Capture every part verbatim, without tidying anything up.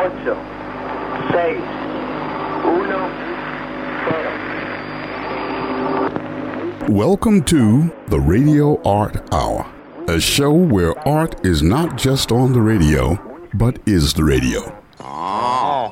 ocho, seis, uno, cero. Welcome to the Radio Art Hour, a show where art is not just on the radio, but is the radio. Oh,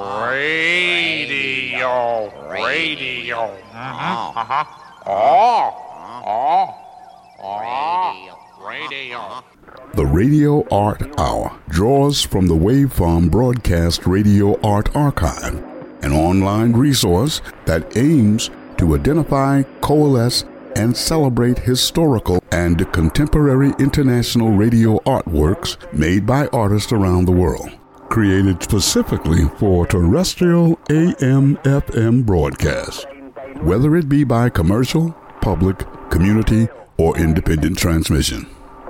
radio, radio. Uh-huh, uh-huh. Oh, oh, oh, radio. The Radio Art Hour draws from the Waveform Broadcast Radio Art Archive, an online resource that aims to identify, coalesce, and celebrate historical and contemporary international radio artworks made by artists around the world. Created specifically for terrestrial A M F M broadcast, whether it be by commercial, public, community, or independent transmission.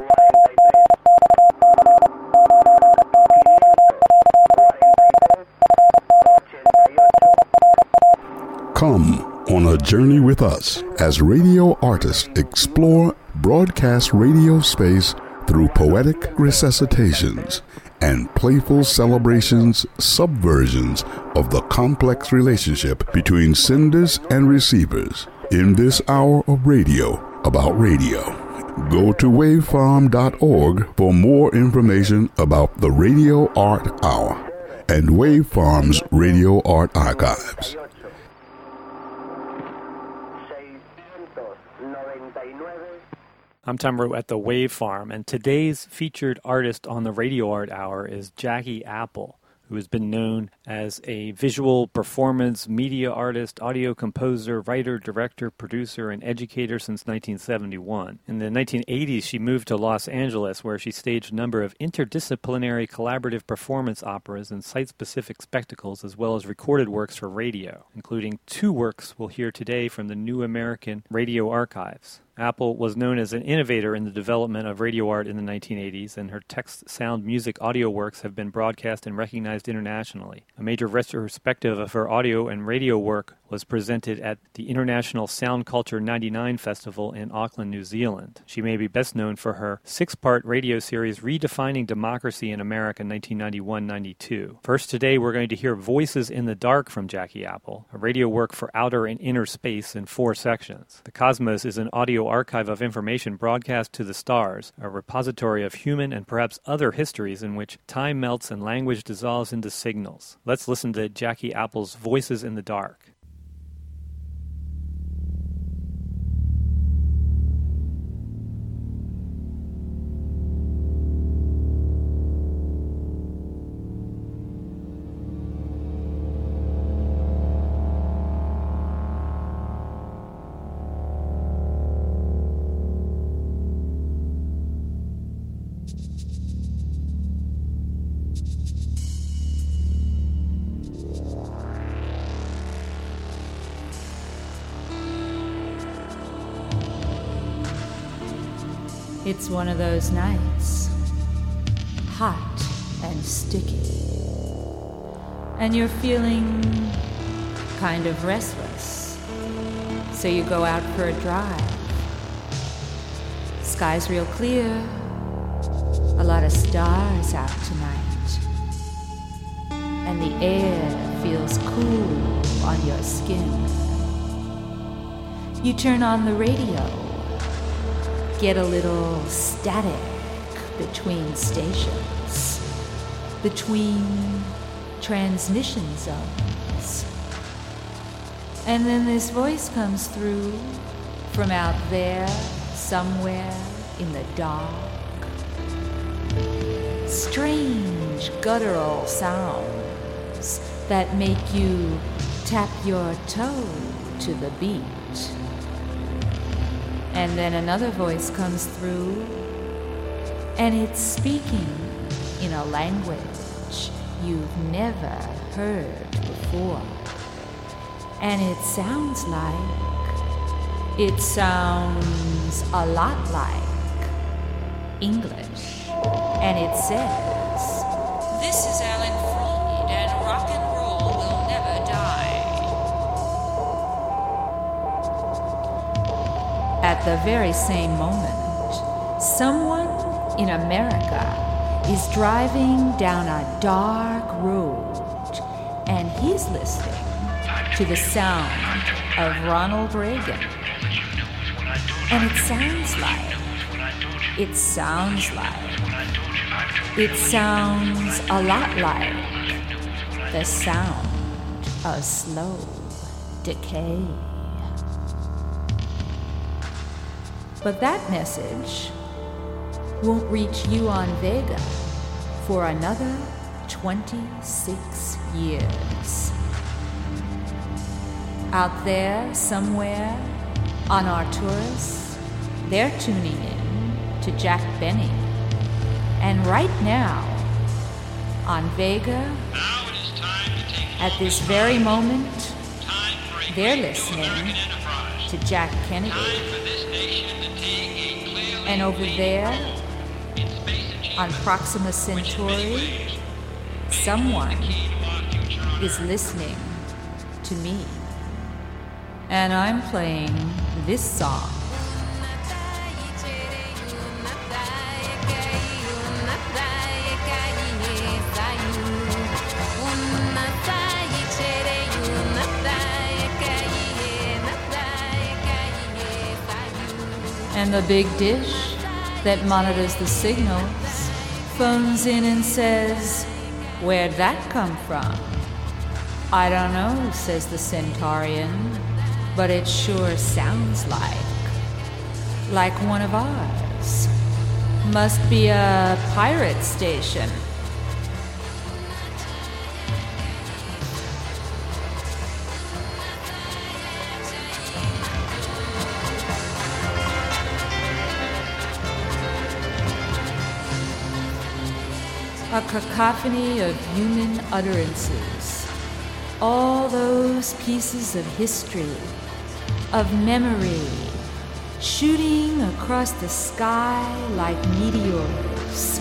Come on a journey with us as radio artists explore broadcast radio space through poetic resuscitations and playful celebrations, subversions of the complex relationship between senders and receivers in this hour of radio about radio. Go to waveform dot org for more information about the Radio Art Hour and Waveform's Radio Art Archives. I'm Tom Rowe at the Wave Farm, and today's featured artist on the Radio Art Hour is Jackie Apple, who has been known as a visual performance media artist, audio composer, writer, director, producer, and educator since nineteen seventy-one. In the nineteen eighties, she moved to Los Angeles, where she staged a number of interdisciplinary collaborative performance operas and site-specific spectacles, as well as recorded works for radio, including two works we'll hear today from the New American Radio Archives. Apple was known as an innovator in the development of radio art in the nineteen eighties, and her text, sound, music, audio works have been broadcast and recognized internationally. A major retrospective of her audio and radio work was presented at the International Sound Culture ninety-nine Festival in Auckland, New Zealand. She may be best known for her six-part radio series Redefining Democracy in America nineteen ninety-one ninety-two. First today we're going to hear Voices in the Dark from Jackie Apple, a radio work for outer and inner space in four sections. The Cosmos is an audio archive of information broadcast to the stars, a repository of human and perhaps other histories in which time melts and language dissolves into signals. Let's listen to Jackie Apple's Voices in the Dark. It's one of those nights, hot and sticky, and you're feeling kind of restless, so you go out for a drive. Sky's real clear, a lot of stars out tonight, and the air feels cool on your skin. You turn on the radio, get a little static between stations, between transmission zones. And then this voice comes through from out there, somewhere in the dark. Strange guttural sounds that make you tap your toe to the beat. And then another voice comes through, and it's speaking in a language you've never heard before. And it sounds like, it sounds a lot like English. And it says, "This is Alan Freed, and rock and roll will never die." At the very same moment, someone in America is driving down a dark road, and he's listening to the sound of Ronald Reagan. And it sounds like, it sounds like, it sounds a lot like the sound of slow decay. But that message won't reach you on Vega for another twenty-six years. Out there somewhere on Arcturus, they're tuning in to Jack Benny. And right now, on Vega, at this very moment, they're listening to Jack Kennedy. And over there, on Proxima Centauri, someone is listening to me. And I'm playing this song. And the big dish that monitors the signals phones in and says, "Where'd that come from?" "I don't know," says the Centaurian, "but it sure sounds like, like one of ours. Must be a pirate station." A cacophony of human utterances. All those pieces of history, of memory, shooting across the sky like meteors.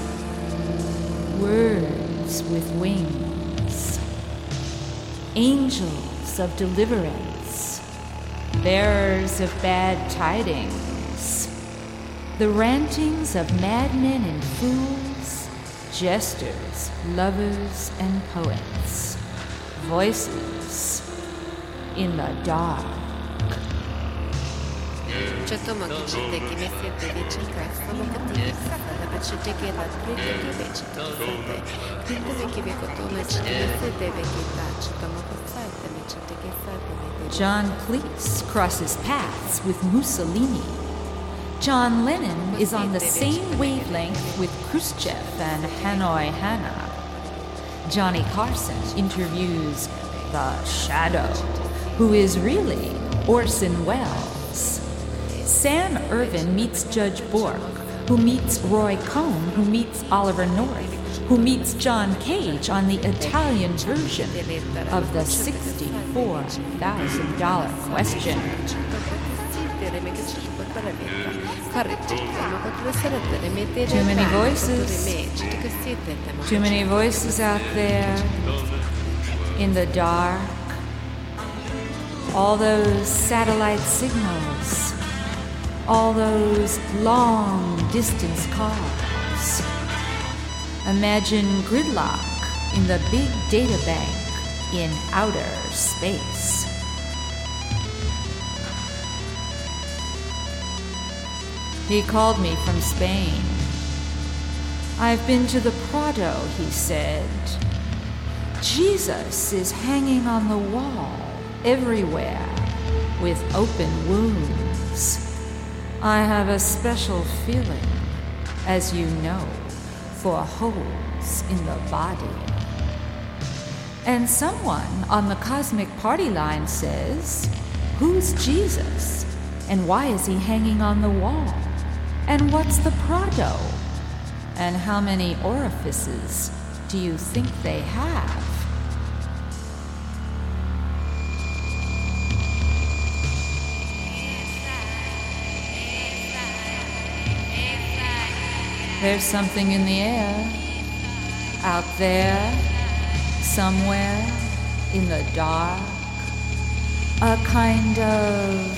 Words with wings. Angels of deliverance. Bearers of bad tidings. The rantings of madmen and fools. Jesters, lovers, and poets. Voices in the dark. John Cleese crosses paths with Mussolini. John Lennon is on the same wavelength with Khrushchev and Hanoi Hannah. Johnny Carson interviews the Shadow, who is really Orson Welles. Sam Irvin meets Judge Bork, who meets Roy Cohn, who meets Oliver North, who meets John Cage on the Italian version of the sixty-four thousand dollars question. Too many voices. Too many voices out there in the dark. All those satellite signals. All those long distance calls. Imagine gridlock in the big data bank in outer space. He called me from Spain. "I've been to the Prado," he said. "Jesus is hanging on the wall everywhere with open wounds. I have a special feeling, as you know, for holes in the body." And someone on the Cosmic Party line says, "Who's Jesus? And why is he hanging on the wall? And what's the Prado? And how many orifices do you think they have?" There's something in the air, out there, somewhere in the dark, a kind of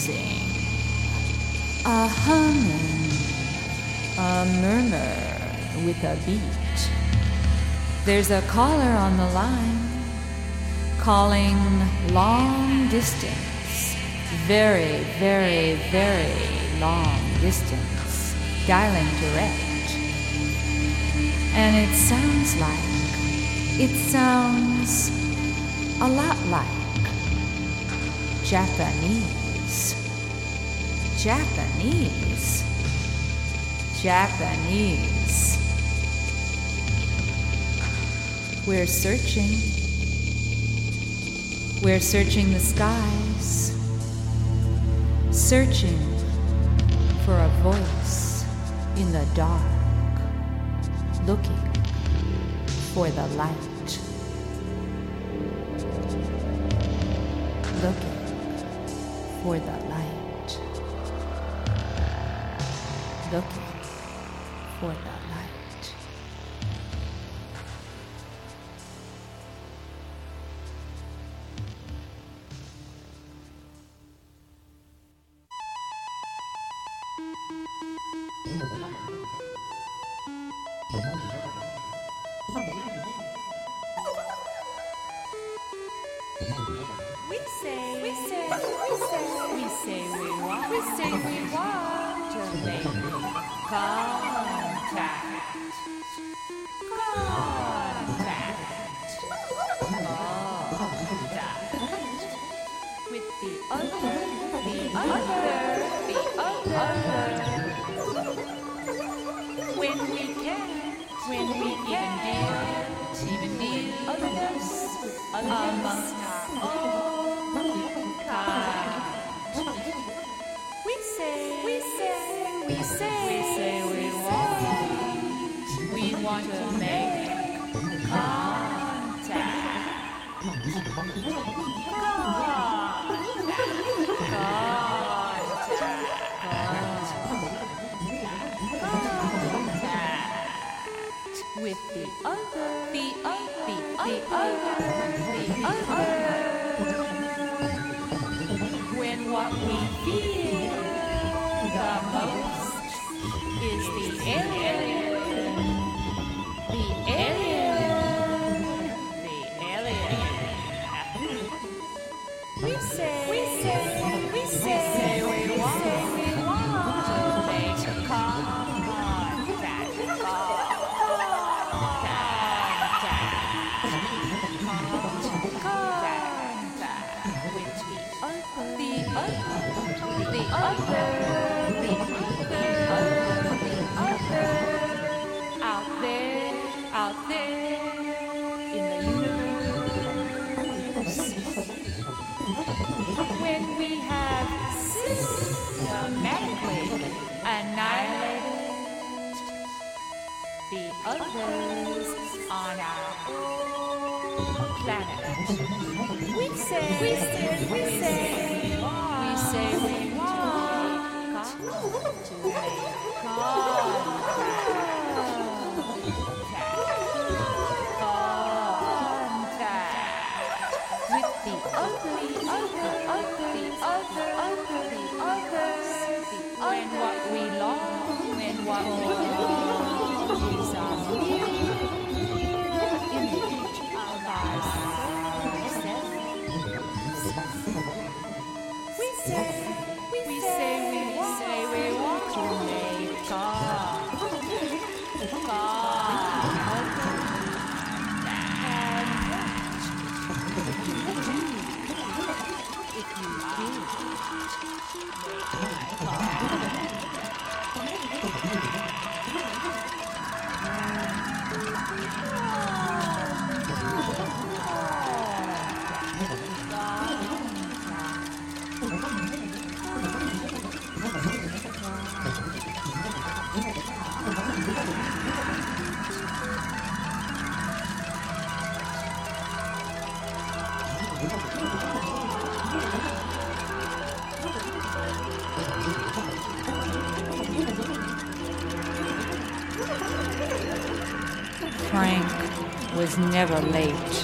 buzzing, a humming, a murmur with a beat. There's a caller on the line, calling long distance, very, very, very long distance, dialing direct. And it sounds like, it sounds a lot like Japanese. Japanese. Japanese. We're searching. We're searching the skies, searching for a voice in the dark, looking for the light, looking for the light, looking for the light. We say, we say, we say, we say we want, we say we want to make contact, contact, contact with the other, the other, the other. When we can, when we even deal, even deal otherness amongst our own kind. We say, we say, we say, we say we want, we want to make contact. Contact, with the other, the other, the other, the other. When what we feel the most is the alien, the alien, the alien. We say, we say, we say, we want, we want to make contact, contact. The other, the other, the other, out there, out there, in the universe. When we have systematically annihilated the others on our own planet, we say, we say, we say, we say we want to make contact, contact with the other, the other, the other, other, the others. When what we long, when what we long is our mirror image of ourselves. We say, we say, we say, we want to make contact, contact, if you do, make contact. Frank was never late.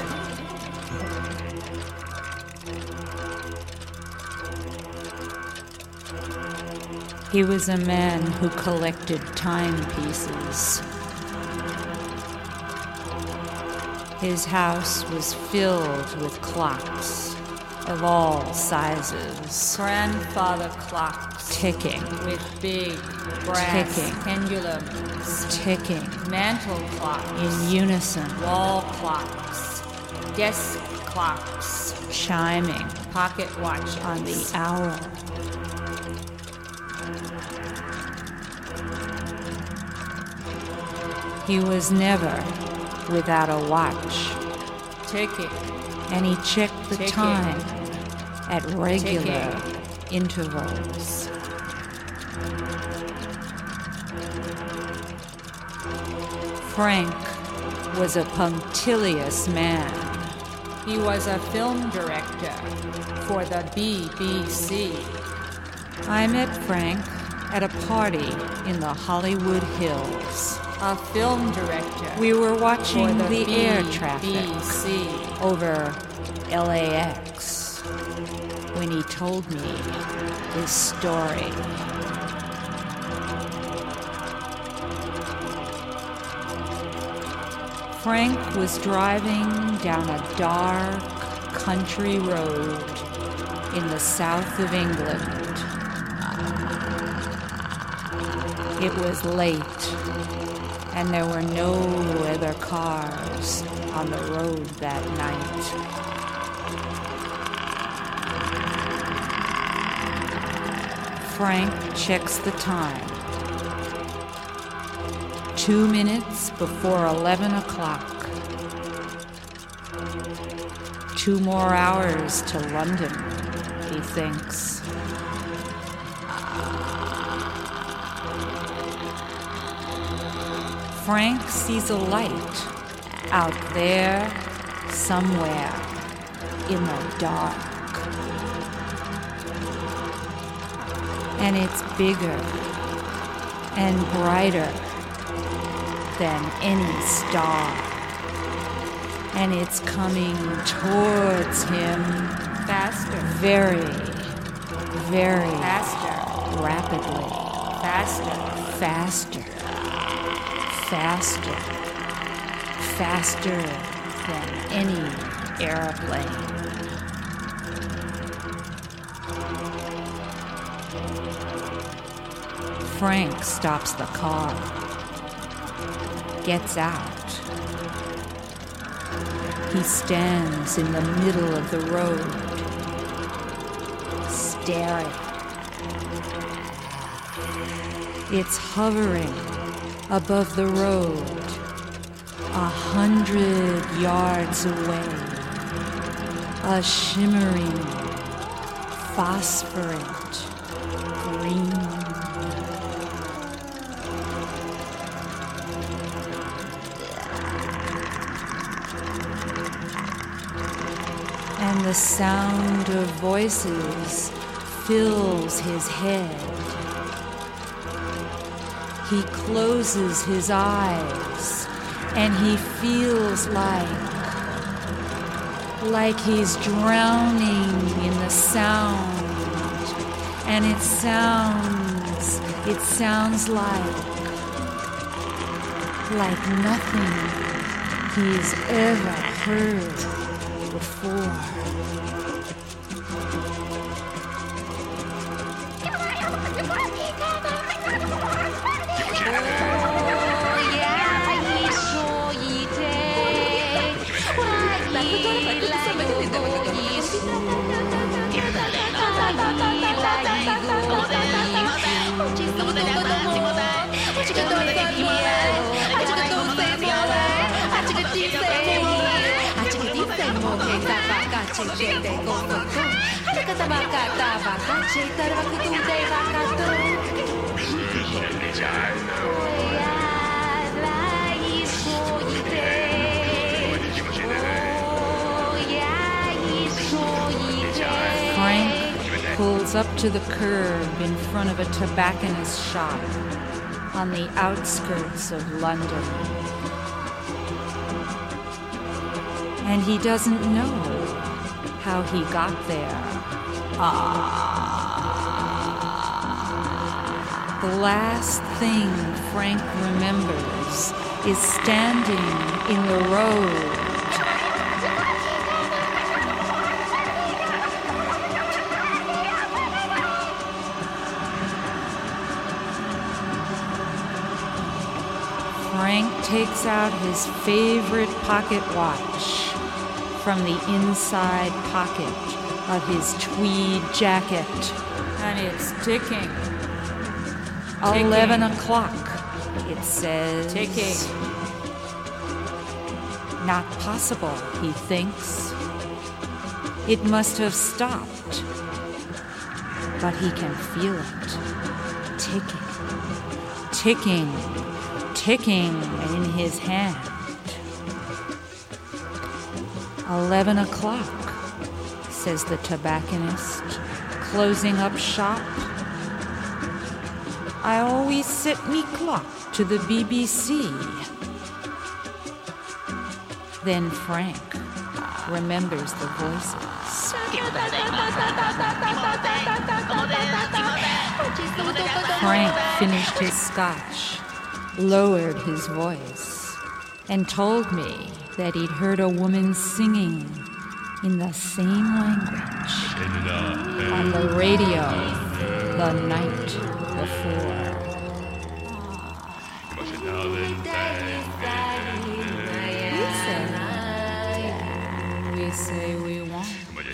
He was a man who collected timepieces His house was filled with clocks of all sizes. Grandfather clocks Ticking, with big brass Ticking. pendulums. ticking, Mantle clocks. in unison, Wall clocks. Desk clocks. chiming Pocket watches. on the hour. He was never without a watch, Ticking. and he checked the Ticking. time at regular Ticking. intervals. Frank was a punctilious man. He was a film director for the B B C. I met Frank at a party in the Hollywood Hills. A film director We were for watching the, the, B air traffic B C. over L A X when he told me his story. Frank was driving down a dark country road in the south of England. It was late, and there were no other cars on the road that night. Frank checks the time. Two minutes before eleven o'clock. Two more hours to London, he thinks. Frank sees a light out there somewhere in the dark. And it's bigger and brighter than any star. And it's coming towards him Faster. very, very Faster. rapidly. Faster. Faster. Faster. Faster than any airplane. Frank stops the car, gets out. He stands in the middle of the road, staring. It's hovering above the road, a hundred yards away, a shimmering, phosphorescent green. And the sound of voices fills his head. He closes his eyes and he feels like, like he's drowning in the sound. And it sounds, it sounds like, like nothing he's ever heard before. Frank pulls up to the curb in front of a tobacconist shop on the outskirts of London. And he doesn't know how he got there. The last thing Frank remembers is standing in the road Frank takes out his favorite pocket watch from the inside pocket of his tweed jacket, and it's ticking. ticking. Eleven o'clock, it says. Ticking. Not possible, he thinks. It must have stopped. But he can feel it. Ticking. Ticking. Ticking in his hand. Eleven o'clock, says the tobacconist, closing up shop. I always set me clock to the B B C. Then Frank remembers the voices. Frank finished his scotch, lowered his voice, and told me that he'd heard a woman singing in the same language on the radio the night before. We say, we say we want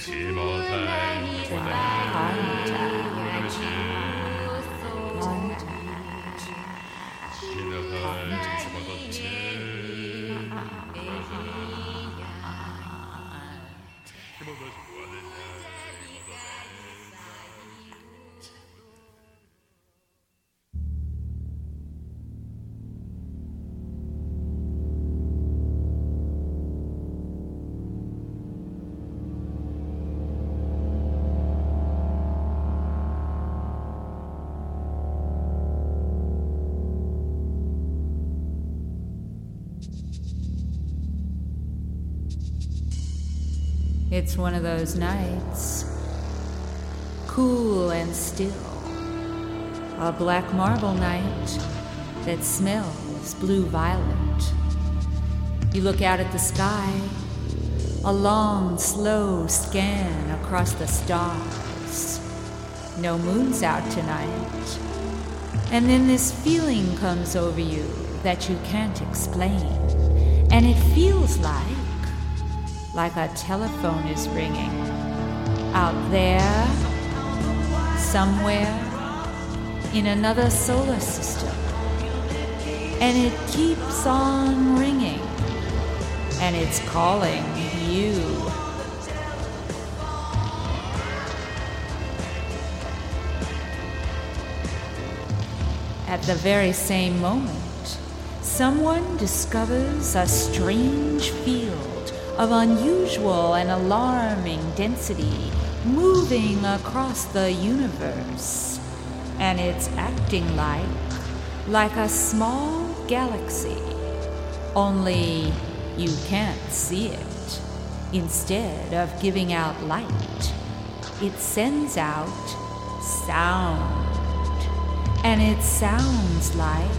It's one of those nights, cool and still, a black marble night that smells blue-violet. You look out at the sky, a long, slow scan across the stars. No moon's out tonight. And then this feeling comes over you that you can't explain, and it feels like like a telephone is ringing. Out there, somewhere, in another solar system. And it keeps on ringing. And it's calling you. At the very same moment, someone discovers a strange field of unusual and alarming density moving across the universe, and it's acting like like a small galaxy, only you can't see it. Instead of giving out light, it sends out sound, and it sounds like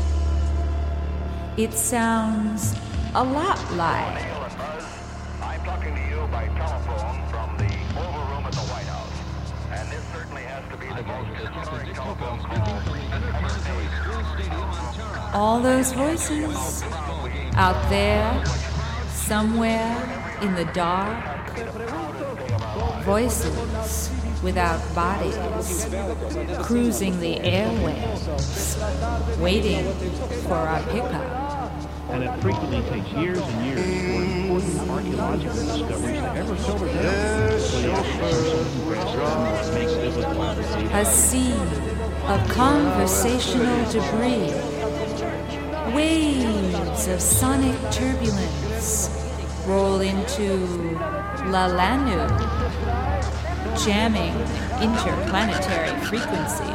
it sounds a lot like I'm talking to you by telephone from the Oval Room at the White House. And this certainly has to be the most historic telephone call. all those voices out there, somewhere in the dark. Voices without bodies, cruising the airwaves, waiting for a pickup. And it frequently takes years and years for important archaeological discoveries to ever filter down. But it also shows something great that makes biblical prophecy. A sea of conversational debris, waves of sonic turbulence roll into Lalanu, jamming interplanetary frequencies.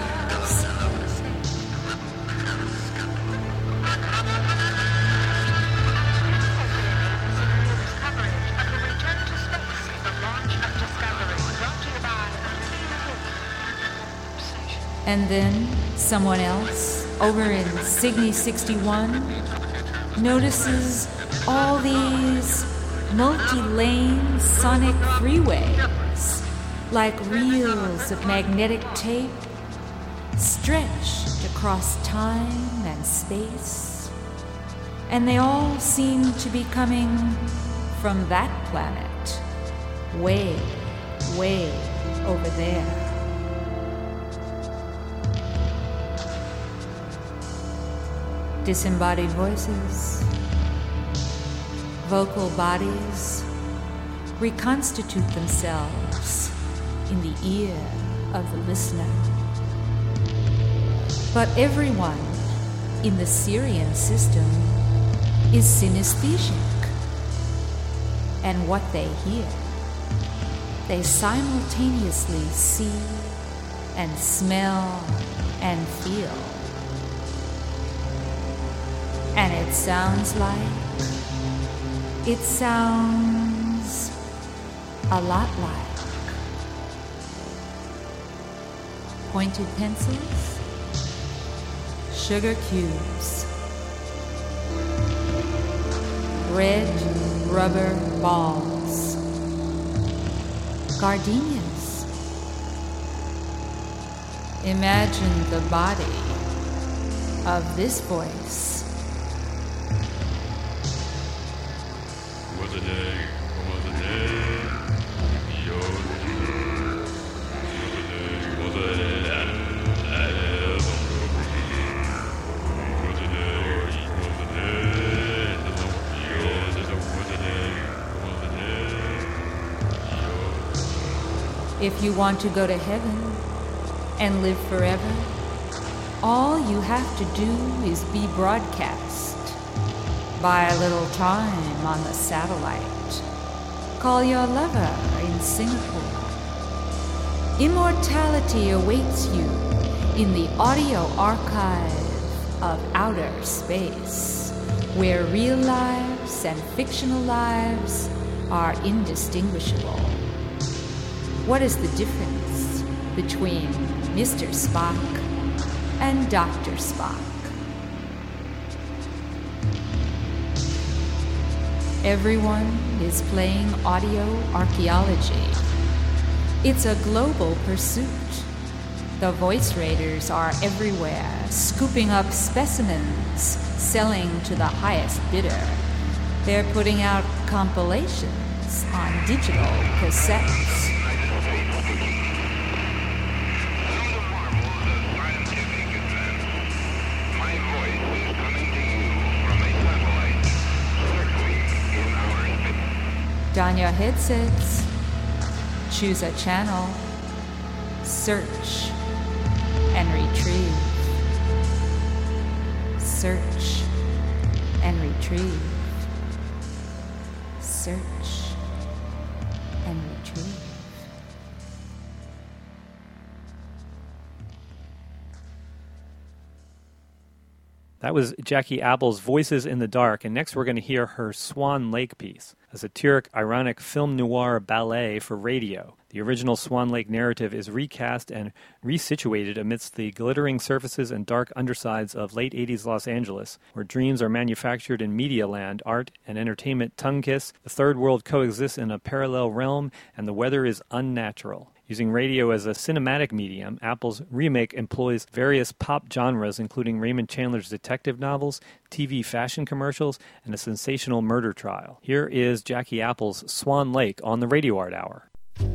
And then someone else, over in Cygni sixty-one, notices all these multi-lane sonic freeways, like reels of magnetic tape, stretched across time and space, And they all seem to be coming from that planet, way, way over there. Disembodied voices, vocal bodies reconstitute themselves in the ear of the listener. But everyone in the Syrian system is synesthesic, and what they hear, they simultaneously see and smell and feel. And it sounds like, it sounds a lot like pointed pencils, sugar cubes, red rubber balls, gardenias. Imagine the body of this voice. If you want to go to heaven and live forever, all you have to do is be broadcast. Buy a little time on the satellite. Call your lover in Singapore. Immortality awaits you in the audio archive of outer space, where real lives and fictional lives are indistinguishable. What is the difference between Mister Spock and Doctor Spock? Everyone is playing audio archaeology. It's a global pursuit. The voice raiders are everywhere, scooping up specimens, selling to the highest bidder. They're putting out compilations on digital cassettes. Don your headsets, choose a channel, search and retrieve, search and retrieve, search and retrieve. That was Jackie Apple's Voices in the Dark, and next we're going to hear her Swan Lake piece, a satiric, ironic film noir ballet for radio. The original Swan Lake narrative is recast and resituated amidst the glittering surfaces and dark undersides of late eighties Los Angeles, where dreams are manufactured in media land, art and entertainment tongue-kiss, the third world coexists in a parallel realm, and the weather is unnatural. Using radio as a cinematic medium, Apple's remake employs various pop genres, including Raymond Chandler's detective novels, T V fashion commercials, and a sensational murder trial. Here is Jackie Apple's Swan Lake on the Radio Art Hour.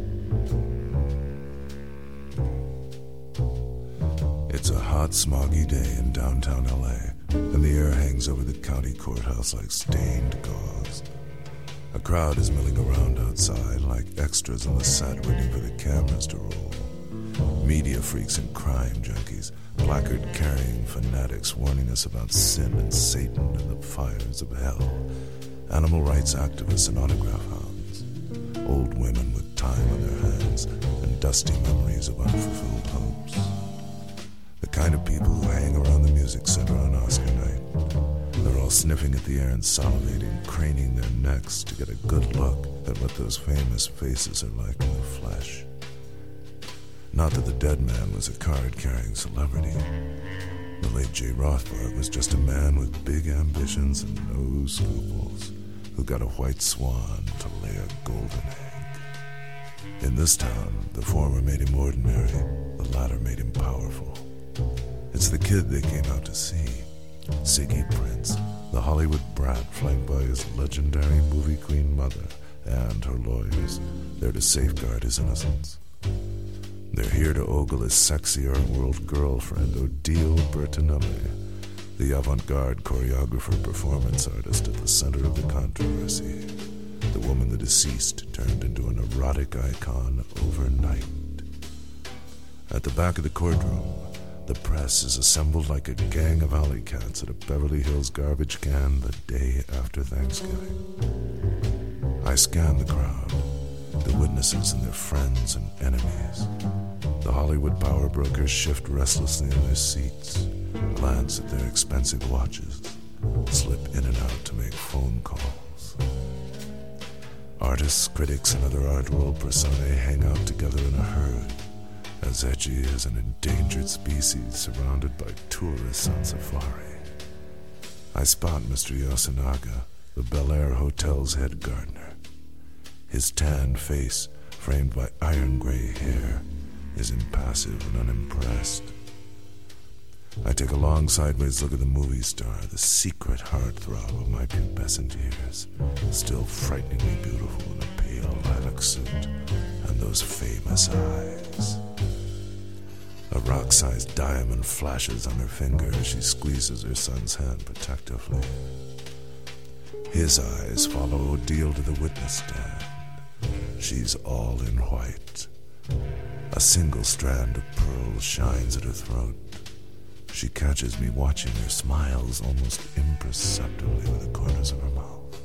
It's a hot, smoggy day in downtown L A, and the air hangs over the county courthouse like stained gauze. A crowd is milling around outside like extras on the set waiting for the cameras to roll. Media freaks and crime junkies, placard-carrying fanatics warning us about sin and Satan and the fires of hell. Animal rights activists and autograph hounds. Old women with time on their hands and dusty memories of unfulfilled hopes. The kind of people who hang around the music center on Oscar night. They're all sniffing at the air and salivating, craning their necks to get a good look at what those famous faces are like in the flesh. Not that the dead man was a card-carrying celebrity. The late Jay Rothbard was just a man with big ambitions and no scruples, who got a white swan to lay a golden egg. In this town, the former made him ordinary, the latter made him powerful. It's the kid they came out to see. Ziggy Prince, the the Hollywood brat flanked by his legendary movie queen mother and her lawyers, there to safeguard his innocence. They're here to ogle his sexy art-world girlfriend, Odile Bertinelli, the avant-garde choreographer performance artist at the center of the controversy. The woman the deceased turned into an erotic icon overnight. At the back of the courtroom, the press is assembled like a gang of alley cats at a Beverly Hills garbage can the day after Thanksgiving. I scan the crowd, the witnesses and their friends and enemies. The Hollywood power brokers shift restlessly in their seats, glance at their expensive watches, slip in and out to make phone calls. Artists, critics, and other art world personae hang out together in a herd, as edgy as an endangered species surrounded by tourists on safari. I spot Mister Yasunaga, the Bel Air Hotel's head gardener. His tanned face, framed by iron gray hair, is impassive and unimpressed. I take a long sideways look at the movie star, the secret heartthrob of my pubescent years, still frighteningly beautiful in a pale lilac suit and those famous eyes. A rock-sized diamond flashes on her finger as she squeezes her son's hand protectively. His eyes follow Odile to the witness stand. She's all in white. A single strand of pearls shines at her throat. She catches me watching her, smiles almost imperceptibly with the corners of her mouth.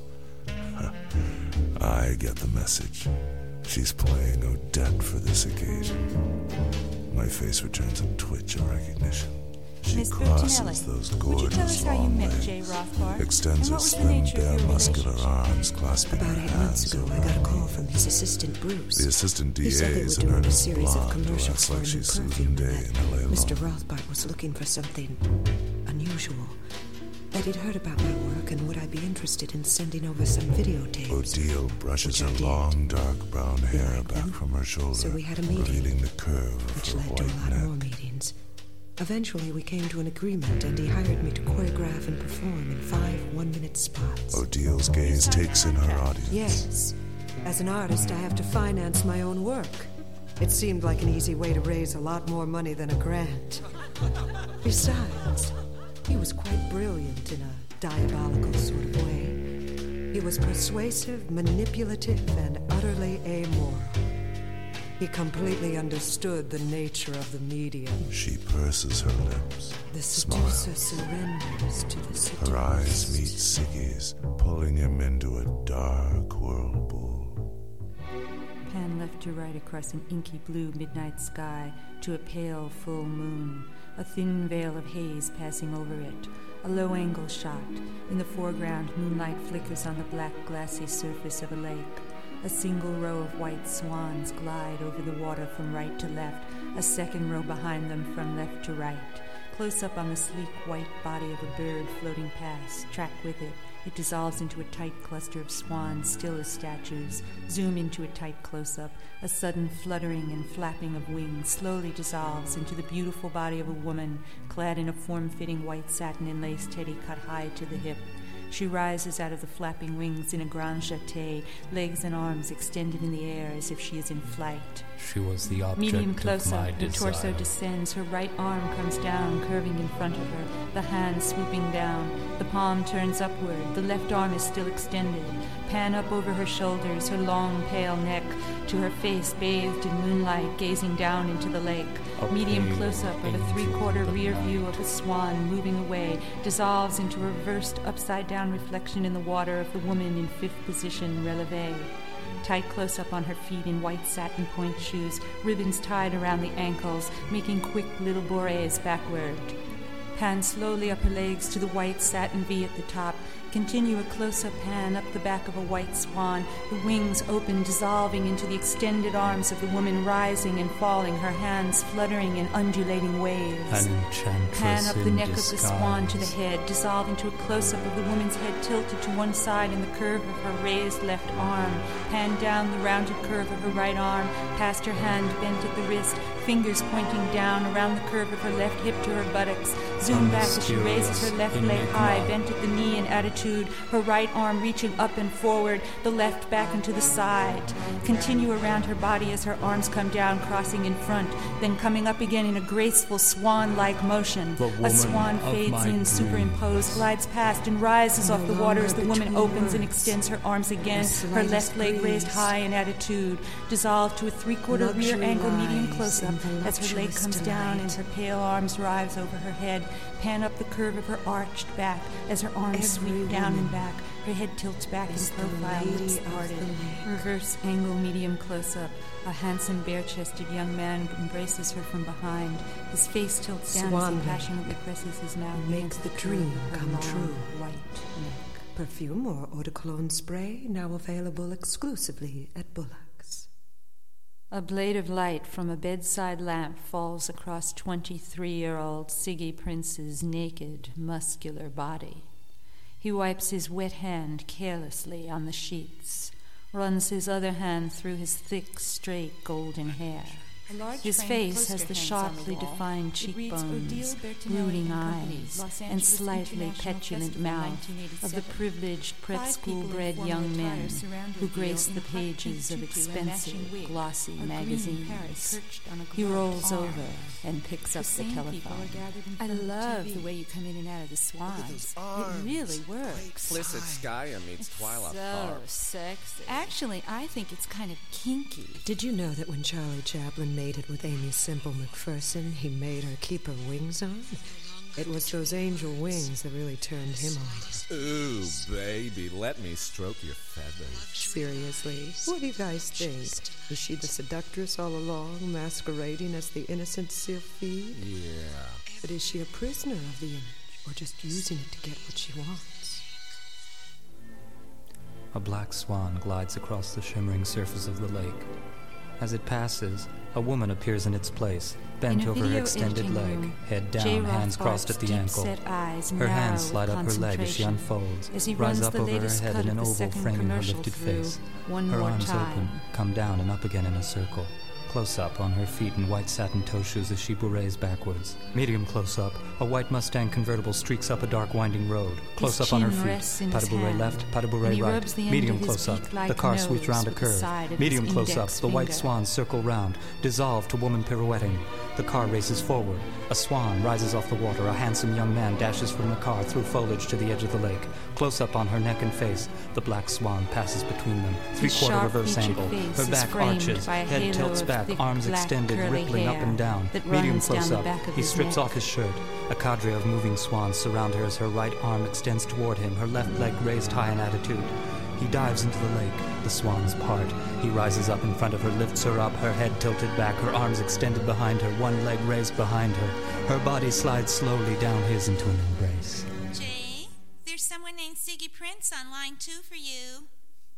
I get the message. She's playing Odette for this occasion. My face returns a twitch of recognition. She Miss crosses Bertinelli, those would you tell gorgeous us how you long met legs, Jay Rothbard? extends And her what was the slim, nature of bare, your muscular relationship? arms, clasping About her eight months hands ago, over I got a her call knees. from his assistant, Bruce. The assistant D A He said they is were an doing a earnest series blonde of who commercials acts for like a new she's Susan perfume Day that in L A Mister Law. Rothbard was looking for something unusual. That he'd heard about my work and would I be interested in sending over some videotapes. Odile brushes Which I her did. long, dark brown hair liked back them. from her shoulder, So we had a meeting, revealing the curve of which her led to a white lot neck. more meetings. Eventually, we came to an agreement, and he hired me to choreograph and perform in five one-minute spots. Odile's gaze takes in her audience. Yes. As an artist, I have to finance my own work. It seemed like an easy way to raise a lot more money than a grant. Besides, he was quite brilliant in a diabolical sort of way. He was persuasive, manipulative, and utterly amoral. He completely understood the nature of the medium. She purses her lips, The smiles. seducer surrenders to the seduced. Her eyes meet Siggy's, pulling him into a dark whirlpool. Pan left to right across an inky blue midnight sky to a pale full moon, a thin veil of haze passing over it, a low-angle shot. In the foreground, moonlight flickers on the black glassy surface of a lake. A single row of white swans glide over the water from right to left, a second row behind them from left to right. Close up on the sleek white body of a bird floating past, track with it. It dissolves into a tight cluster of swans, still as statues. Zoom into a tight close-up. A sudden fluttering and flapping of wings slowly dissolves into the beautiful body of a woman, clad in a form-fitting white satin and lace teddy cut high to the hip. She rises out of the flapping wings in a grand jeté, legs and arms extended in the air as if she is in flight. She was the object Medium of close-up, my her desire. torso descends, her right arm comes down, curving in front of her, the hand swooping down. The palm turns upward, the left arm is still extended. Pan up over her shoulders, her long, pale neck, to her face bathed in moonlight, gazing down into the lake. A Medium pale close-up of a angel three-quarter of the rear night. view of a swan moving away, dissolves into a reversed, upside-down reflection in the water of the woman in fifth position, releve. Tight close-up on her feet in white satin point shoes, ribbons tied around the ankles, making quick little bourrées backward. Pan slowly up her legs to the white satin V at the top. Continue a close-up pan up the back of a white swan, the wings open, dissolving into the extended arms of the woman, rising and falling, her hands fluttering in undulating waves. An enchantress Pan up the in neck disguise. of the swan to the head, dissolve into a close-up of the woman's head tilted to one side in the curve of her raised left arm. Pan down the rounded curve of her right arm, past her hand bent at the wrist, fingers pointing down around the curve of her left hip to her buttocks. Zoom back as she raises her left leg high, bent at the knee in attitude, her right arm reaching up and forward, the left back and to the side. Continue around her body as her arms come down, crossing in front, then coming up again in a graceful swan-like motion. A swan fades in, superimposed, glides past, and rises off the water as the woman opens and extends her arms again, her left leg raised high in attitude, dissolved to a three-quarter rear angle medium close-up as her leg comes down and her pale arms rise over her head, pan up the curve of her arched back as her arms sweep down and back, her head tilts back in profile, lips parted. Reverse angle medium close-up. A handsome, bare-chested young man embraces her from behind. His face tilts down as he passionately presses his mouth. Makes the dream come true. White neck. Perfume or eau de cologne spray now available exclusively at Bullock's. A blade of light from a bedside lamp falls across twenty-three-year-old Siggy Prince's naked, muscular body. He wipes his wet hand carelessly on the sheets, runs his other hand through his thick, straight, golden hair. His face has the sharply defined cheekbones, brooding eyes, and slightly petulant mouth of the privileged prep-school-bred young men who grace the pages of expensive, glossy magazines. He rolls over and picks up the telephone. I love the way you come in and out of the swans. It really works. Explicit Skya meets Twyla So Park. sexy. Actually, I think it's kind of kinky. Did you know that when Charlie Chaplin mated with Amy Semple McPherson, he made her keep her wings on? It was those angel wings that really turned him on. Ooh, baby, let me stroke your feathers. Seriously, what do you guys think? Is she the seductress all along, masquerading as the innocent Sylphide? Yeah. But is she a prisoner of the image, or just using it to get what she wants? A black swan glides across the shimmering surface of the lake. As it passes, a woman appears in its place, bent over her extended leg, room, head down, J. hands crossed at the ankle. Her hands slide up her leg as she unfolds, rise up over her head in an oval framing her lifted face. Her arms time. open, come down and up again in a circle. Close-up on her feet in white satin toe shoes as she bourrées backwards. Medium close-up, a white Mustang convertible streaks up a dark winding road. Close-up on her feet, pas de bourrée left, pas de bourrée right. Medium close-up, the car sweeps round a curve. Medium close-up, the white swans circle round, dissolve to woman pirouetting. The car races forward. A swan rises off the water. A handsome young man dashes from the car through foliage to the edge of the lake. Close up on her neck and face, the black swan passes between them. Three-quarter reverse angle. Her back arches, head tilts back, arms extended, rippling up and down. Medium close-up. He strips off his shirt. A cadre of moving swans surround her as her right arm extends toward him, her left leg raised high in attitude. He dives into the lake. The swans part. He rises up in front of her, lifts her up, her head tilted back, her arms extended behind her, one leg raised behind her. Her body slides slowly down his into an embrace. Jay, there's someone named Siggy Prince on line two for you.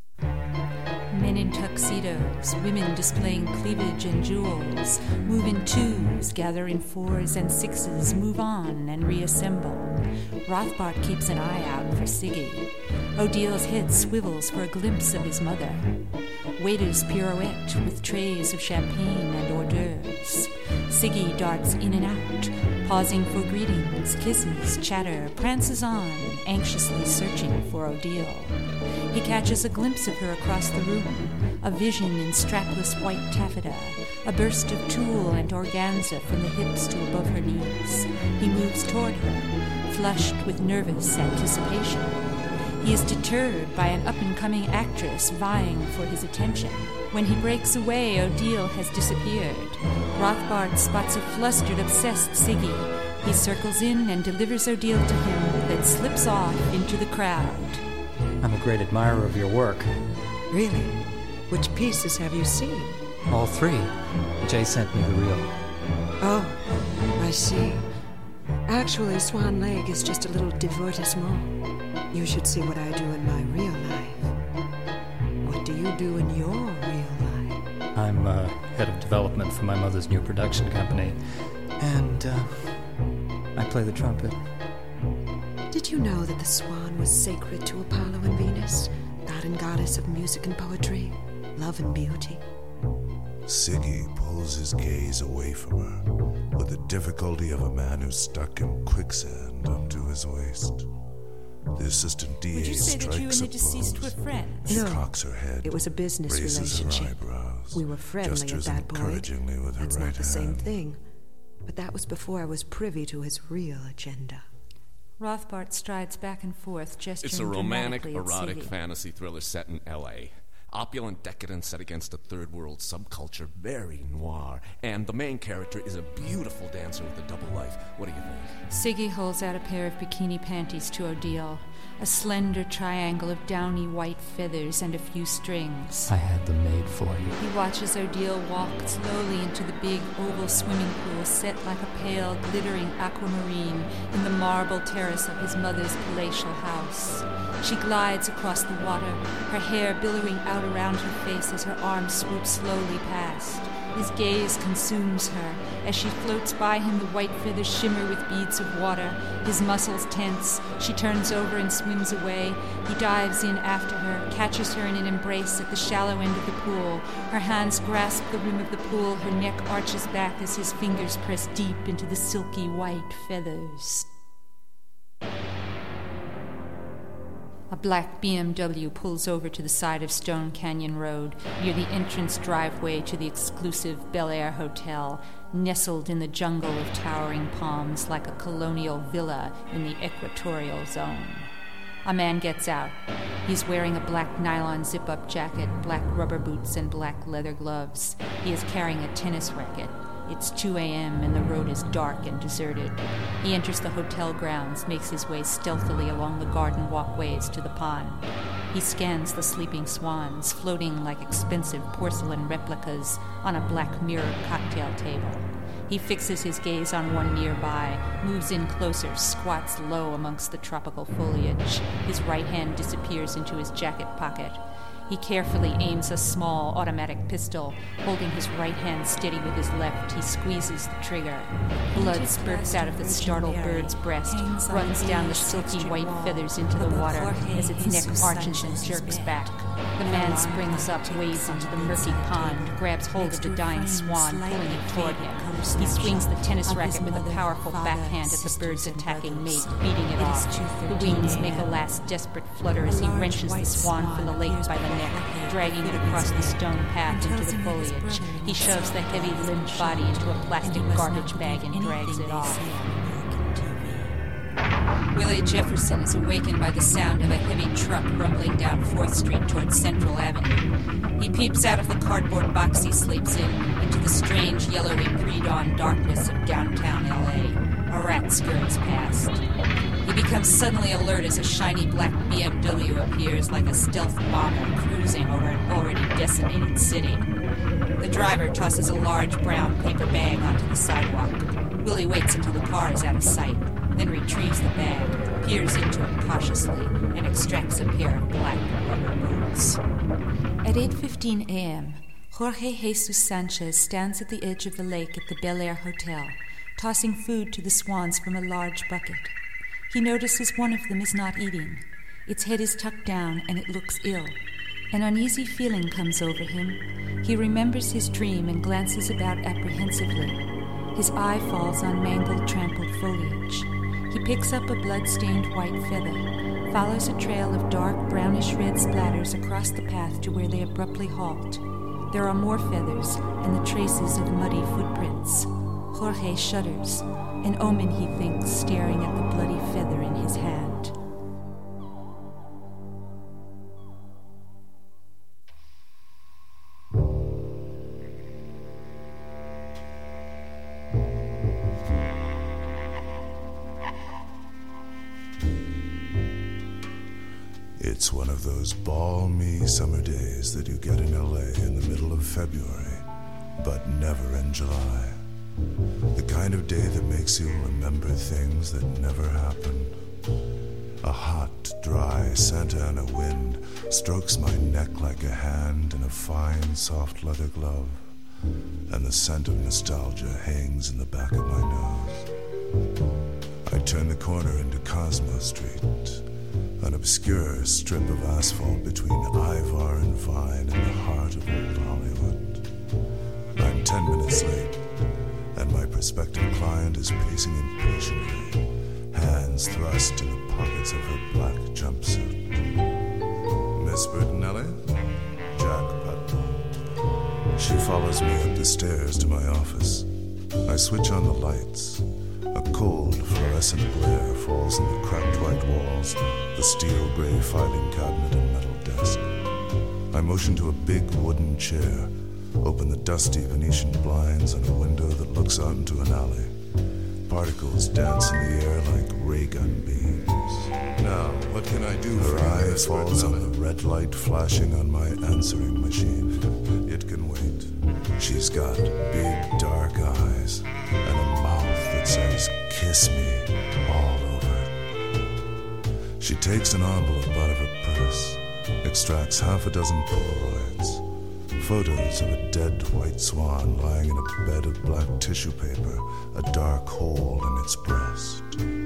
Men in tuxedos, women displaying cleavage and jewels, move in twos, gather in fours and sixes, move on and reassemble. Rothbart keeps an eye out for Siggy. Odile's head swivels for a glimpse of his mother. Waiters pirouette with trays of champagne and hors d'oeuvres. Siggy darts in and out, pausing for greetings, kisses, chatter, prances on, anxiously searching for Odile. He catches a glimpse of her across the room, a vision in strapless white taffeta, a burst of tulle and organza from the hips to above her knees. He moves toward her, flushed with nervous anticipation. He is deterred by an up-and-coming actress vying for his attention. When he breaks away, Odile has disappeared. Rothbard spots a flustered, obsessed Siggy. He circles in and delivers Odile to him, then slips off into the crowd. I'm a great admirer of your work. Really? Which pieces have you seen? All three. Jay sent me the reel. Oh, I see. Actually, Swan Lake is just a little divertissement. You should see what I do in my real life. What do you do in your real life? I'm uh, head of development for my mother's new production company. And uh, I play the trumpet. Did you know that the swan was sacred to Apollo and Venus, god and goddess of music and poetry, love and beauty? Siggy pulls his gaze away from her with the difficulty of a man who's stuck in quicksand up to his waist. The assistant D A Would you say that you and strikes the a deceased pose. were friends? She No, cocks her head, it was a business raises her relationship. eyebrows, We were friendly at gestures that point. encouragingly with her That's right not the same hand. thing. But that was before I was privy to his real agenda. Rothbart strides back and forth, gesturing It's a romantic, dramatically at erotic Siggy. fantasy thriller set in L A Opulent decadence set against a third world subculture, very noir. And the main character is a beautiful dancer with a double life. What do you think? Siggy holds out a pair of bikini panties to Odile, a slender triangle of downy white feathers and a few strings. I had them made for you. He watches Odile walk slowly into the big oval swimming pool set like a pale, glittering aquamarine in the marble terrace of his mother's palatial house. She glides across the water, her hair billowing out around her face as her arms swoop slowly past. His gaze consumes her. As she floats by him, the white feathers shimmer with beads of water. His muscles tense. She turns over and swims away. He dives in after her, catches her in an embrace at the shallow end of the pool. Her hands grasp the rim of the pool. Her neck arches back as his fingers press deep into the silky white feathers. A black B M W pulls over to the side of Stone Canyon Road, near the entrance driveway to the exclusive Bel Air Hotel, nestled in the jungle of towering palms like a colonial villa in the equatorial zone. A man gets out. He's wearing a black nylon zip-up jacket, black rubber boots, and black leather gloves. He is carrying a tennis racket. It's two a.m. and the road is dark and deserted. He enters the hotel grounds, makes his way stealthily along the garden walkways to the pond. He scans the sleeping swans, floating like expensive porcelain replicas on a black mirrored cocktail table. He fixes his gaze on one nearby, moves in closer, squats low amongst the tropical foliage. His right hand disappears into his jacket pocket. He carefully aims a small automatic pistol. Holding his right hand steady with his left, he squeezes the trigger. Blood spurts out of the startled bird's breast, runs down the silky white feathers into the water as its neck arches and jerks back. The man springs up, wades into the murky pond, grabs hold of the dying swan, pulling it toward him. He swings the tennis racket with a powerful backhand at the bird's attacking mate, beating it off. The wings make a last desperate flutter as he wrenches the swan from the lake by the neck, dragging it across the stone path into the foliage. He shoves the heavy limbed body into a plastic garbage bag and drags it off. Willie Jefferson is awakened by the sound of a heavy truck rumbling down fourth Street towards Central Avenue. He peeps out of the cardboard box he sleeps in into the strange yellowy pre-dawn darkness of downtown L A. A rat scurries past. He becomes suddenly alert as a shiny black B M W appears like a stealth bomber cruising over an already decimated city. The driver tosses a large brown paper bag onto the sidewalk. Willie waits until the car is out of sight, then retrieves the bag, peers into it cautiously, and extracts a pair of black rubber boots. At eight fifteen a.m., Jorge Jesus Sanchez stands at the edge of the lake at the Bel Air Hotel, tossing food to the swans from a large bucket. He notices one of them is not eating. Its head is tucked down and it looks ill. An uneasy feeling comes over him. He remembers his dream and glances about apprehensively. His eye falls on mangled, trampled foliage. He picks up a blood-stained white feather, follows a trail of dark brownish-red splatters across the path to where they abruptly halt. There are more feathers and the traces of muddy footprints. Jorge shudders, an omen, he thinks, staring at the bloody feather in his hand. It's one of those balmy summer days that you get in L A in the middle of February, but never in July. The kind of day that makes you remember things that never happened. A hot, dry Santa Ana wind strokes my neck like a hand in a fine, soft leather glove, and the scent of nostalgia hangs in the back of my nose. I turn the corner into Cosmo Street, an obscure strip of asphalt between Ivar and Vine in the heart of old Hollywood. ten minutes late, and my prospective client is pacing impatiently, hands thrust in the pockets of her black jumpsuit. Miss Bertinelli? Jack Putnam. She follows me up the stairs to my office. I switch on the lights. A cold, fluorescent glare falls on the cracked white walls, the steel gray filing cabinet and metal desk. I motion to a big wooden chair, open the dusty Venetian blinds on a window that looks out into an alley. Particles dance in the air like ray gun beams. Now, what can I do for you? Her eye falls on the red light flashing on my answering machine. It can wait. She's got big dark eyes and a mouth that says, "Kiss me," all over. She takes an envelope out of her purse, extracts half a dozen Polaroids, photos of a dead white swan lying in a bed of black tissue paper, a dark hole in its breast.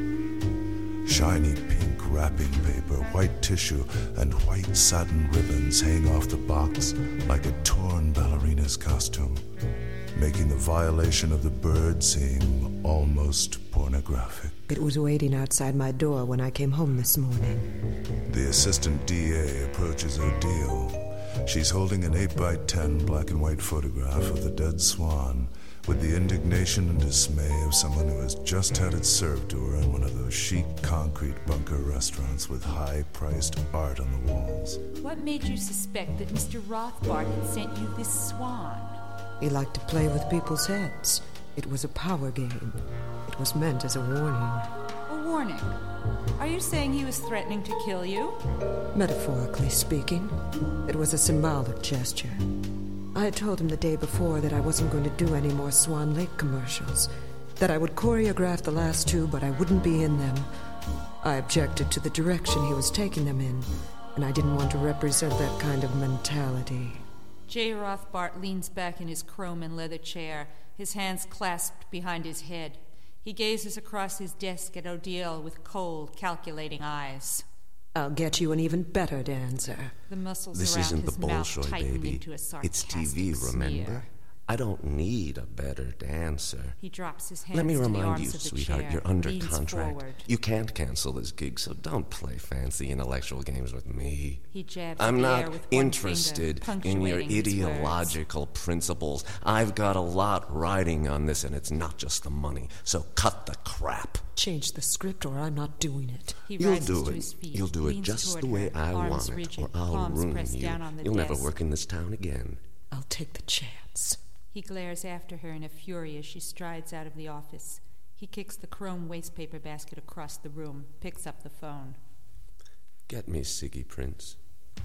Shiny pink wrapping paper, white tissue, and white satin ribbons hang off the box like a torn ballerina's costume, making the violation of the bird seem almost pornographic. It was waiting outside my door when I came home this morning. The assistant D A approaches Odile. She's holding an eight by ten black and white photograph of the dead swan with the indignation and dismay of someone who has just had it served to her in one of those chic concrete bunker restaurants with high-priced art on the walls. What made you suspect that Mister Rothbard had sent you this swan? He liked to play with people's heads. It was a power game. It was meant as a warning. A warning? Are you saying he was threatening to kill you? Metaphorically speaking, it was a symbolic gesture. I had told him the day before that I wasn't going to do any more Swan Lake commercials, that I would choreograph the last two, but I wouldn't be in them. I objected to the direction he was taking them in, and I didn't want to represent that kind of mentality. Jay Rothbart leans back in his chrome and leather chair, his hands clasped behind his head. He gazes across his desk at Odile with cold, calculating eyes. I'll get you an even better dancer. The muscles this around isn't his the mouth Bolshoi, tighten baby. into a It's T V, remember? Smear. I don't need a better dancer. He drops his hands Let me to the remind arms you, of the sweetheart, chair, you're under leans contract. Forward. You can't cancel this gig, so don't play fancy intellectual games with me. He jabs I'm the not air with one interested finger, in your punctuating his ideological principles. I've got a lot riding on this, and it's not just the money. So cut the crap. Change the script or I'm not doing it. He You'll rises do to it. his feet, You'll do it leans just toward the way her, I arms want it, rigid, or I'll palms ruin pressed you. down on the You'll desk. never work in this town again. I'll take the chance. He glares after her in a fury as she strides out of the office. He kicks the chrome wastepaper basket across the room, picks up the phone. Get me Siggy Prince.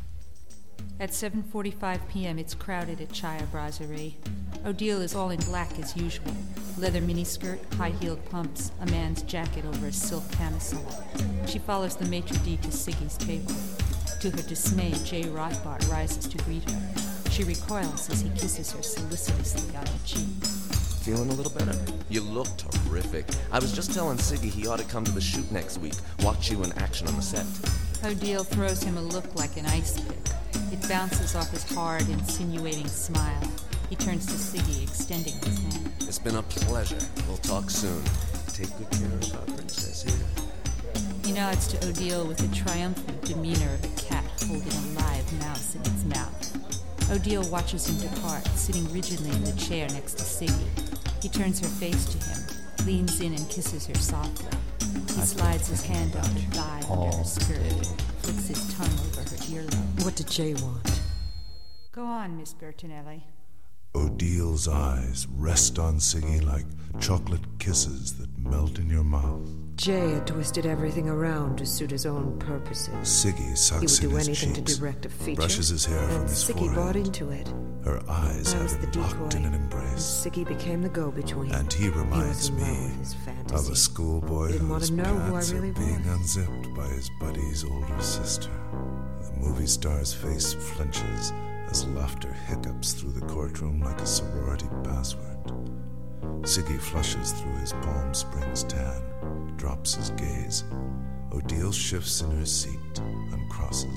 At seven forty-five p.m., it's crowded at Chaya Brasserie. Odile is all in black as usual. Leather miniskirt, high-heeled pumps, a man's jacket over a silk camisole. She follows the maitre d' to Siggy's table. To her dismay, Jay Rothbart rises to greet her. She recoils as he kisses her solicitously on the cheek. Feeling a little better? You look terrific. I was just telling Siggy he ought to come to the shoot next week. Watch you in action on the set. Odile throws him a look like an ice pick. It bounces off his hard, insinuating smile. He turns to Siggy, extending his hand. It's been a pleasure. We'll talk soon. Take good care of our princess here. He nods to Odile with the triumphant demeanor of a cat holding a live mouse in its mouth. Odile watches him depart, sitting rigidly in the chair next to Siggy. He turns her face to him, leans in and kisses her softly. He slides his hand up her thigh under her skirt, flicks his tongue over her earlobe. What did Jay want? Go on, Miss Bertinelli. Odile's eyes rest on Siggy like chocolate kisses that melt in your mouth. Jay had twisted everything around to suit his own purposes. Siggy sucks He would do in his anything cheeks, to direct a feature. brushes his hair and from his Siggy forehead. bought into it. Her eyes I have was him the locked decoy, in an and embrace. Siggy became the go-between. And he reminds he was in love me with his fantasy. of a schoolboy Didn't want whose to know who I pants really are being was. unzipped by his buddy's older sister. The movie star's face flinches as laughter hiccups through the courtroom like a sorority password. Siggy flushes through his Palm Springs tan, drops his gaze. Odile shifts in her seat, uncrosses and crosses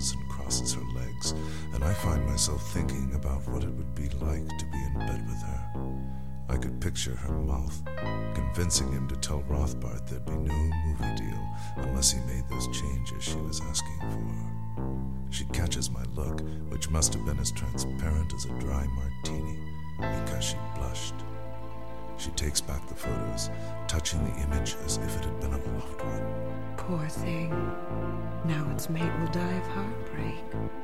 twists her legs, and I find myself thinking about what it would be like to be in bed with her. I could picture her mouth, convincing him to tell Rothbart there'd be no movie deal unless he made those changes she was asking for. She catches my look, which must have been as transparent as a dry martini, because she blushed. She takes back the photos, touching the image as if it had been a loved one. Poor thing. Now its mate will die of heartbreak.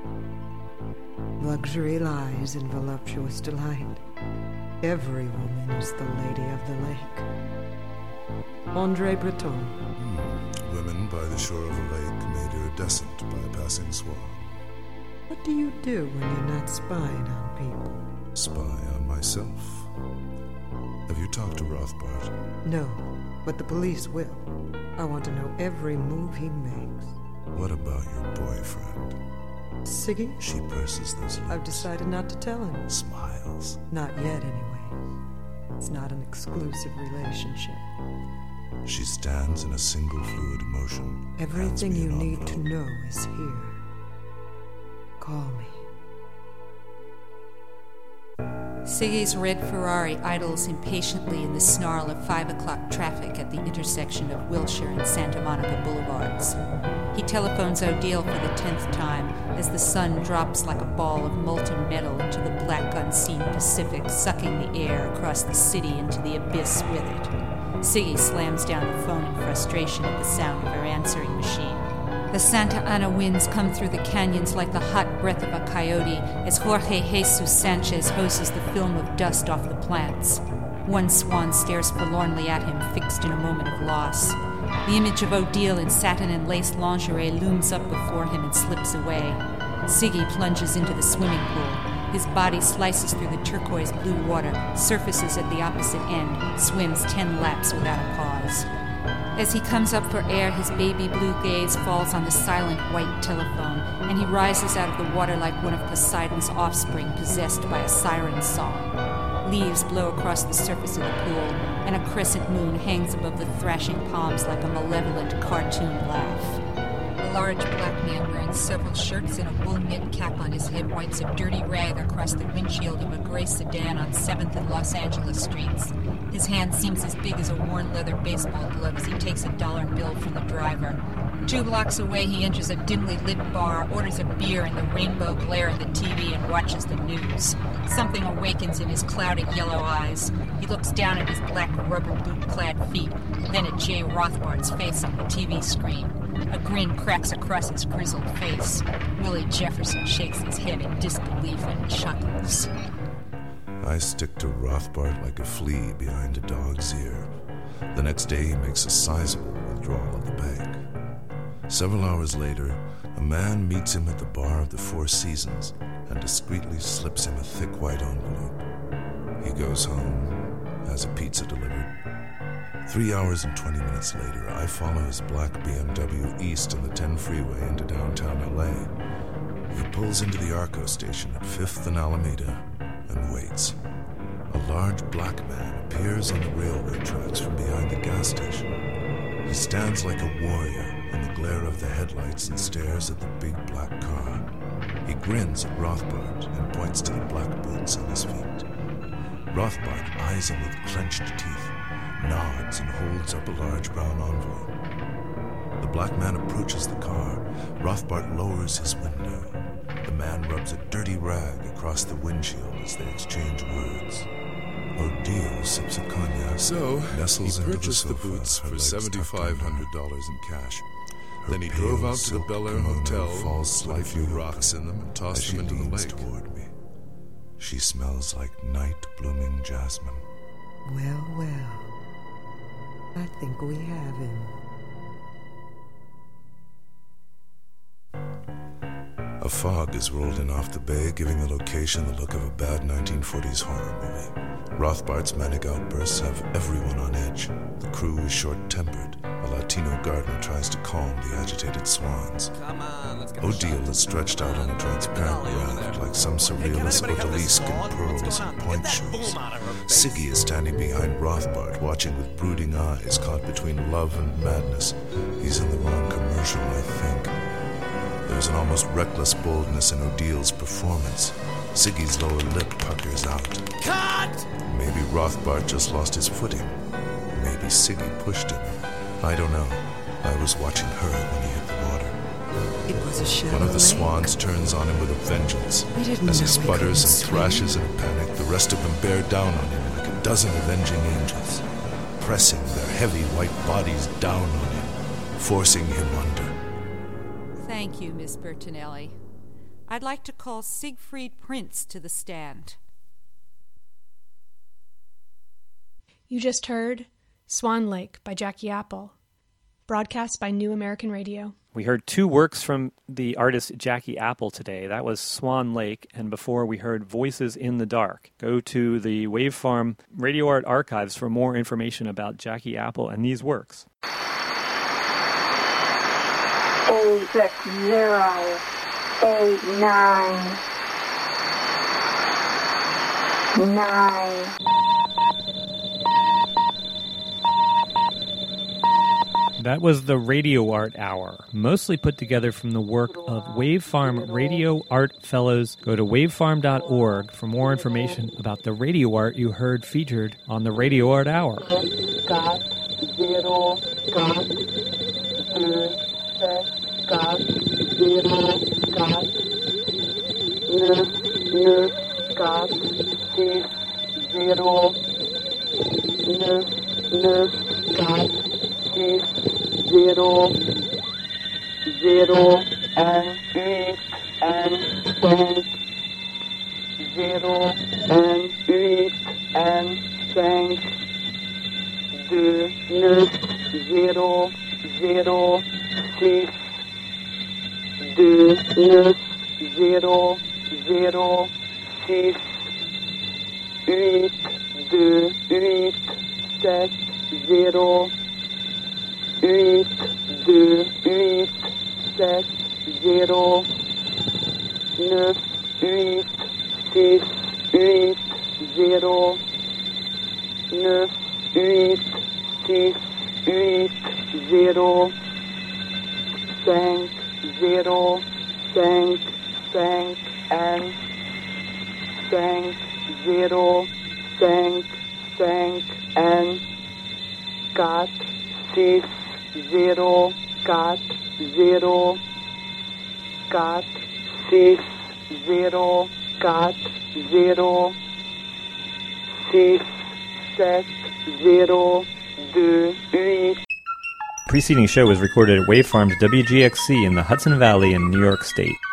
Luxury lies in voluptuous delight. Every woman is the lady of the lake. Andre Breton. Hmm. Women by the shore of a lake made iridescent by a passing swan. What do you do when you're not spying on people? Spy on myself. Have you talked to Rothbart? No, but the police will. I want to know every move he makes. What about your boyfriend? Siggy? She purses those lips. I've decided not to tell him. Smiles. Not yet, anyway. It's not an exclusive relationship. She stands in a single fluid motion. Everything you need to know is here. Call me. Siggy's red Ferrari idles impatiently in the snarl of five o'clock traffic at the intersection of Wilshire and Santa Monica Boulevards. He telephones Odile for the tenth time as the sun drops like a ball of molten metal into the black unseen Pacific, sucking the air across the city into the abyss with it. Siggy slams down the phone in frustration at the sound of her answering machine. The Santa Ana winds come through the canyons like the hot breath of a coyote as Jorge Jesus Sanchez hoses the film of dust off the plants. One swan stares forlornly at him, fixed in a moment of loss. The image of Odile in satin and lace lingerie looms up before him and slips away. Siggy plunges into the swimming pool. His body slices through the turquoise blue water, surfaces at the opposite end, swims ten laps without a pause. As he comes up for air, his baby blue gaze falls on the silent white telephone, and he rises out of the water like one of Poseidon's offspring possessed by a siren song. Leaves blow across the surface of the pool, and a crescent moon hangs above the thrashing palms like a malevolent cartoon laugh. A large black man wearing several shirts and a wool knit cap on his head wipes a dirty rag across the windshield of a gray sedan on seventh and Los Angeles streets. His hand seems as big as a worn leather baseball glove as he takes a dollar bill from the driver. Two blocks away, he enters a dimly lit bar, orders a beer in the rainbow glare of the T V, and watches the news. Something awakens in his clouded yellow eyes. He looks down at his black rubber boot-clad feet, then at Jay Rothbart's face on the T V screen. A grin cracks across his grizzled face. Willie Jefferson shakes his head in disbelief and chuckles. I stick to Rothbart like a flea behind a dog's ear. The next day, he makes a sizable withdrawal at the bank. Several hours later, a man meets him at the bar of the Four Seasons and discreetly slips him a thick white envelope. He goes home, has a pizza delivered. Three hours and twenty minutes later, I follow his black B M W east on the ten freeway into downtown L A. He pulls into the Arco station at fifth and Alameda and waits. A large black man appears on the railroad tracks from behind the gas station. He stands like a warrior in the glare of the headlights and stares at the big black car. He grins at Rothbart and points to the black boots on his feet. Rothbart eyes him with clenched teeth, nods and holds up a large brown envelope. The black man approaches the car. Rothbart lowers his window. The man rubs a dirty rag across the windshield as they exchange words. Odile sips a cognac. So, nestles he into purchased the, the, sofa, boots her for legs seventy-five hundred dollars in cash. Her Then he pale drove out to the silk Bel Air kimono Hotel, falls put a few slightly rocks open in them, and as tossed she them into the leans lake. toward me. She smells like night-blooming jasmine. Well, well. I think we have him. A fog is rolled in off the bay, giving the location the look of a bad nineteen forties horror movie. Rothbart's manic outbursts have everyone on edge. The crew is short-tempered. A Latino gardener tries to calm the agitated swans. Come on, let's get a Odile shot. is stretched out on a transparent raft like some surrealist odalisque in pearls and point shoes. Siggy is standing behind Rothbart, watching with brooding eyes, caught between love and madness. He's in the wrong commercial, I think. There's an almost reckless boldness in Odil's performance. Siggy's lower lip puckers out. Cut! Maybe Rothbart just lost his footing. Maybe Siggy pushed him. I don't know. I was watching her when he hit the water. It was a shallow One of the lake. swans turns on him with a vengeance. I didn't As he know he sputters and couldn't thrashes in a panic, the rest of them bear down on him like a dozen avenging angels, pressing their heavy white bodies down on him, forcing him under. Thank you, Miss Bertinelli. I'd like to call Siegfried Prince to the stand. You just heard Swan Lake by Jackie Apple, broadcast by New American Radio. We heard two works from the artist Jackie Apple today. That was Swan Lake, and before we heard Voices in the Dark. Go to the Wavefarm Radio Art Archives for more information about Jackie Apple and these works. Eight six zero eight nine nine. That was the Radio Art Hour, mostly put together from the work of Wavefarm Radio Art Fellows. Go to wavefarm dot org for more information about the radio art you heard featured on the Radio Art Hour. Got zero, got two, six, got zero, got neuf, neuf, got six, zero, neuf, neuf, got six, zero, zero, and eight, and cinq, zero, and eight, and cinq, deux, neuf, zero, zero, six, deux, neuf, zero, zero, six, eight, deux, eight, sept, zero, eight, deux, eight, sept, zero, neuf, eight, six, eight, zero, neuf, eight, six, eight, zero, cinq, zero, cinq, cinq, and cinq, zero, cinq, cinq, and quatre, six, zero, quatre, zero, quatre, six, zero, quatre, zero, six, sept, zero, deux, eight. Preceding show was recorded at Wavefarm's W G X C in the Hudson Valley in New York State.